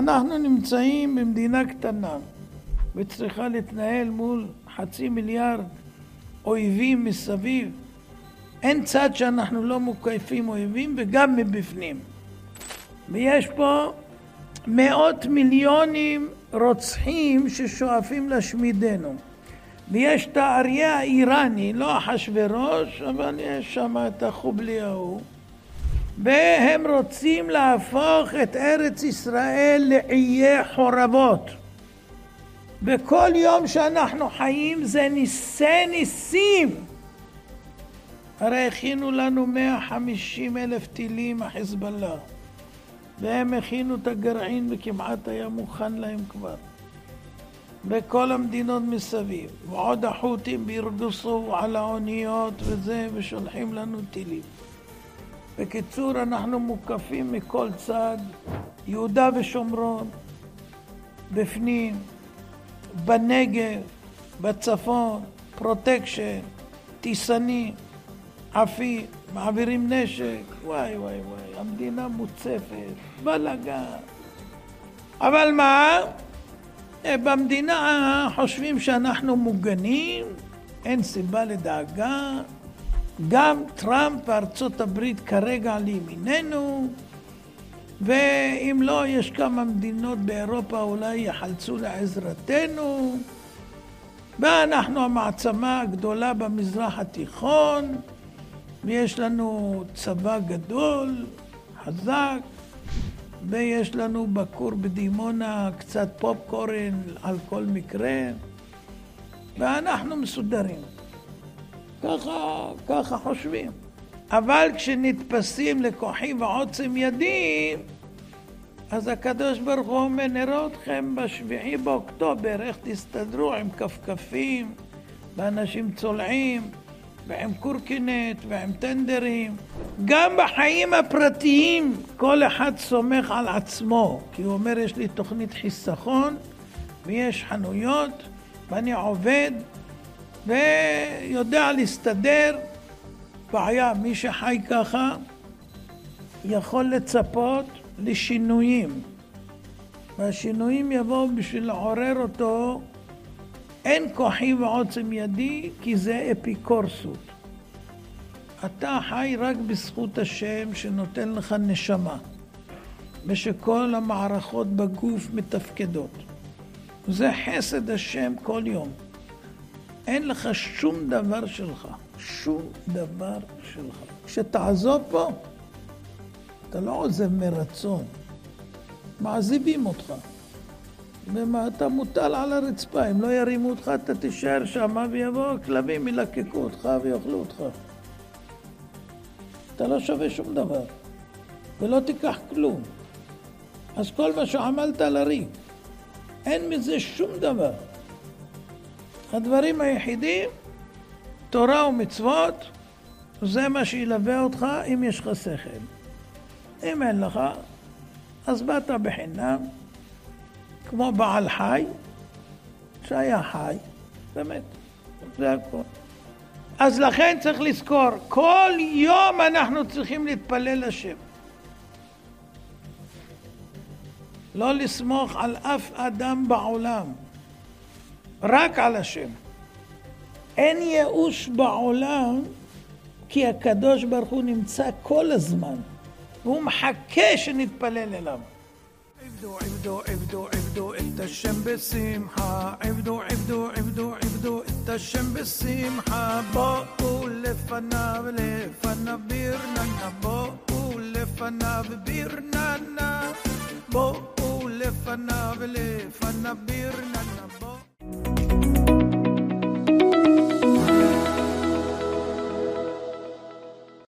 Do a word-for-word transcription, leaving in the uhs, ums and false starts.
אנחנו נמצאים במדינה קטנה וצריכה להתנהל מול חצי מיליארד אויבים מסביב. אין צד שאנחנו לא מוקפים אויבים וגם מבפנים. ויש פה מאות מיליונים רוצחים ששואפים להשמידנו. ויש את האריה האיראני, לא אחשוורוש, אבל יש שם את החובלי ההוא. והם רוצים להפוך את ארץ ישראל לעיי חורבות. בכל יום שאנחנו חיים זה ניסי ניסים. הרי הכינו לנו מאה וחמישים אלף טילים החיזבאללה. והם הכינו את הגרעין וכמעט היה מוכן להם כבר. בכל המדינות מסביב. ועוד החות'ים בירדוסו על האוניות וזה ושולחים לנו טילים. בקיצור, אנחנו מוקפים מכל צד, יהודה ושומרון, בפנים, בנגב, בצפון, פרוטקשן, טיסני, עפי, מעבירים נשק, וואי וואי וואי, המדינה מוצפת, בלגן. אבל מה? במדינה חושבים שאנחנו מוגנים, אין סיבה לדאגה. גם טראמפ וארצות הברית כרגע לימיננו, ואם לא, יש כמה מדינות באירופה אולי יחלצו לעזרתנו, ואנחנו המעצמה הגדולה במזרח התיכון, ויש לנו צבא גדול, חזק, ויש לנו בקור בדימונה קצת פופקורן על כל מקרה, ואנחנו מסודרים. ככה, ככה חושבים. אבל כשנתפסים לכוחי ועוצם ידי, אז הקדוש ברוך הוא אומר, נראה אתכם בשביעי באוקטובר, איך תסתדרו עם כפכפים, ואנשים צולעים, ועם קורקינט, ועם טנדרים. גם בחיים הפרטיים, כל אחד סומך על עצמו, כי הוא אומר, יש לי תוכנית חיסכון, ויש חנויות, ואני עובד, ויודע להסתדר. בעיה, מי שחי ככה יכול לצפות לשינויים, והשינויים יבואו בשביל לעורר אותו. אין כוחי ועוצם ידי, כי זה אפיקורסות. אתה חי רק בזכות השם שנותן לך נשמה, ושכל המערכות בגוף מתפקדות. זה חסד השם כל יום. אין לך שום דבר שלך, שום דבר שלך. כשתעזוב פה, אתה לא עוזב מרצון, מעזיבים אותך. ומה, אתה מוטל על הרצפה, אם לא ירימו אותך, אתה תישאר שם, ויבואו הכלבים, ילקקו אותך ויאכלו אותך. אתה לא שווה שום דבר, ולא תיקח כלום. אז כל מה שעמלת לריק, אין מזה שום דבר. הדברים היחידים, תורה ומצוות, זה מה שילווה אותך אם יש לך שכל. אם אין לך, אז באת בחינם, כמו בעל חי, שהיה חי, באמת, זה הכל. אז לכן צריך לזכור, כל יום אנחנו צריכים להתפלל לשם. לא לסמוך על אף אדם בעולם, רק על השם. אין ייאוש בעולם, כי הקדוש ברוך הוא נמצא כל הזמן, והוא מחכה שנתפלל אליו. עבדו, עבדו, עבדו, עבדו את השם בשמחה, עבדו, עבדו, עבדו, עבדו את השם בשמחה. בואו לפניו, לפניו ברננה, בואו לפניו ברננה, בואו לפניו, לפניו ברננה, בואו